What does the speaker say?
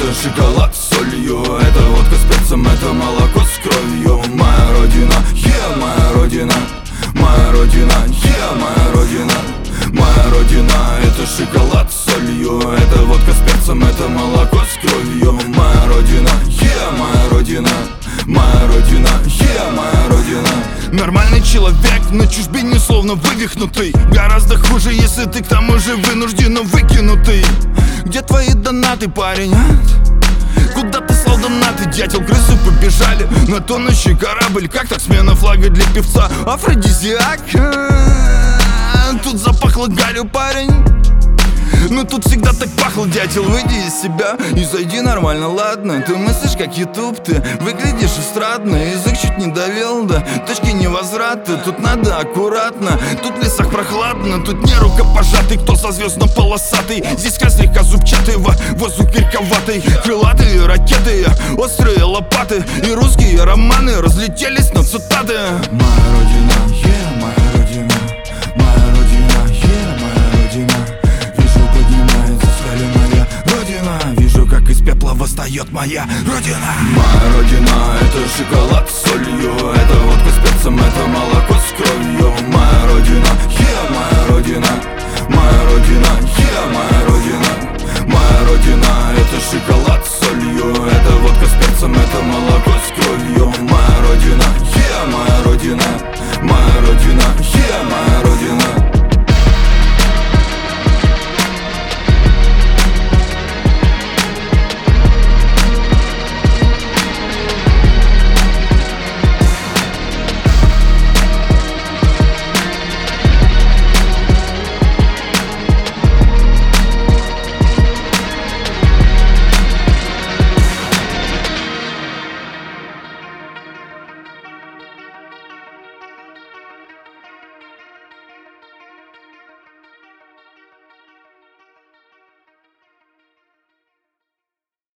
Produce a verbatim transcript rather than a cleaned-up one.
это шоколад с солью, это водка с перцем, это молоко с кровью. Моя родина, yeah, моя родина, моя родина, yeah, моя родина. Моя родина, это шоколад с солью, это водка с перцем, это молоко с кровью. Моя родина, yeah, моя родина, моя родина, yeah, моя родина. Нормальный человек на чужбине словно вывихнутый. Гораздо хуже, если ты к тому же вынужденно выкинутый. Где твои донаты, парень, а? Куда ты слал донаты, дятел? Крысы побежали на тонущий корабль. Как так смена флага для певца? Афродизиак. Тут запахло гарью, парень. Ну тут всегда так пахло, дятел. Выйди из себя и зайди нормально, ладно. Ты мыслишь как ютуб, ты выглядишь эстрадно. Язык чуть не довел до точки невозврата. Тут надо аккуратно, тут в лесах прохладно. Тут не рукопожатый, кто со звездно-полосатый. Здесь край слегка зубчатый, воздух горьковатый. Крылатые ракеты, острые лопаты и русские романы разлетелись на цитаты. Моя родина, yeah, моя родина, моя родина, yeah, моя родина. Вижу, поднимается скале моя родина. Вижу, как из пепла восстает моя родина. Моя родина, это шоколад с солью, это водка с перцем, это молоко